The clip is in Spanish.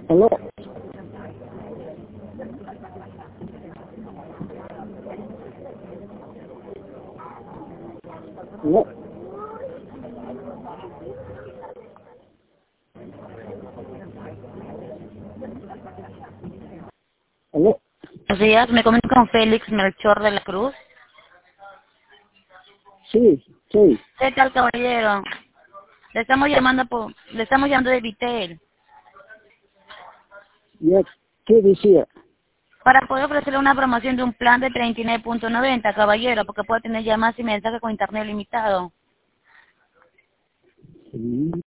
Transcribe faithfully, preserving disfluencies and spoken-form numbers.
Aló. Aló. Aló. Buenos días, me comunico con Félix Melchor de la Cruz. Sí, sí. ¿Qué tal, caballero? Le estamos llamando por, le estamos llamando de Vitel Ya, ¿qué decía? para poder ofrecerle una promoción de un plan de treinta y nueve punto noventa, caballero, porque puede tener llamadas y mensajes con internet limitado. Sí.